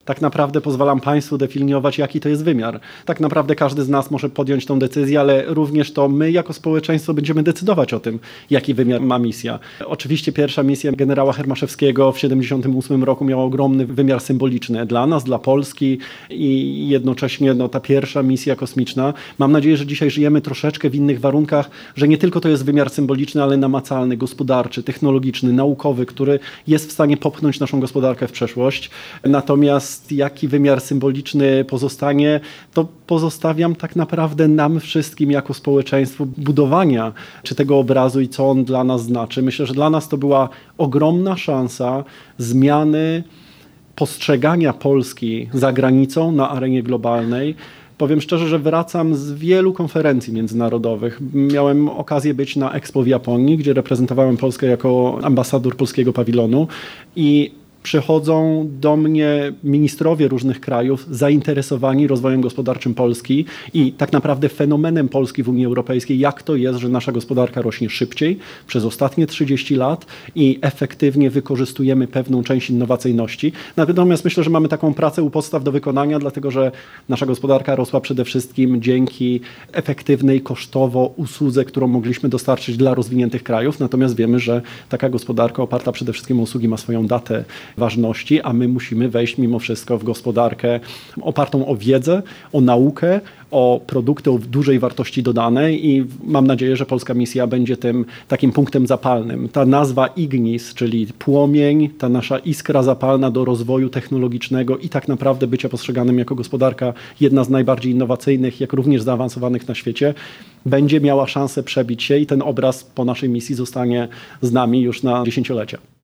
tak naprawdę pozwalam Państwu definiować, jaki to jest wymiar. Tak naprawdę każdy z nas może podjąć tą decyzję, ale również to my jako społeczeństwo będziemy decydować o tym, jaki wymiar ma misja. Oczywiście pierwsza misja generała Hermaszewskiego w 1978 roku miała ogromny wymiar symboliczny dla nas, dla Polski i jednocześnie ta pierwsza misja kosmiczna. Mam nadzieję, że dzisiaj żyjemy troszeczkę w innych warunkach, że nie tylko to jest wymiar symboliczny, ale namacalny, gospodarczy, technologiczny, naukowy, który jest w stanie popchnąć naszą gospodarkę w przeszłość. Natomiast jaki wymiar symboliczny pozostanie, to pozostawiam tak naprawdę nam wszystkim jako społeczeństwu budowania czy tego obrazu i co on dla nas znaczy. Myślę, że dla nas to była ogromna szansa zmiany postrzegania Polski za granicą na arenie globalnej. Powiem szczerze, że wracam z wielu konferencji międzynarodowych. Miałem okazję być na Expo w Japonii, gdzie reprezentowałem Polskę jako ambasador polskiego pawilonu i przychodzą do mnie ministrowie różnych krajów zainteresowani rozwojem gospodarczym Polski i tak naprawdę fenomenem Polski w Unii Europejskiej, jak to jest, że nasza gospodarka rośnie szybciej przez ostatnie 30 lat i efektywnie wykorzystujemy pewną część innowacyjności. Natomiast myślę, że mamy taką pracę u podstaw do wykonania, dlatego że nasza gospodarka rosła przede wszystkim dzięki efektywnej kosztowo usłudze, którą mogliśmy dostarczyć dla rozwiniętych krajów. Natomiast wiemy, że taka gospodarka oparta przede wszystkim o usługi ma swoją datę ważności, a my musimy wejść mimo wszystko w gospodarkę opartą o wiedzę, o naukę, o produkty o dużej wartości dodanej i mam nadzieję, że polska misja będzie tym takim punktem zapalnym. Ta nazwa Ignis, czyli płomień, ta nasza iskra zapalna do rozwoju technologicznego i tak naprawdę bycia postrzeganym jako gospodarka jedna z najbardziej innowacyjnych, jak również zaawansowanych na świecie, będzie miała szansę przebić się i ten obraz po naszej misji zostanie z nami już na dziesięciolecie.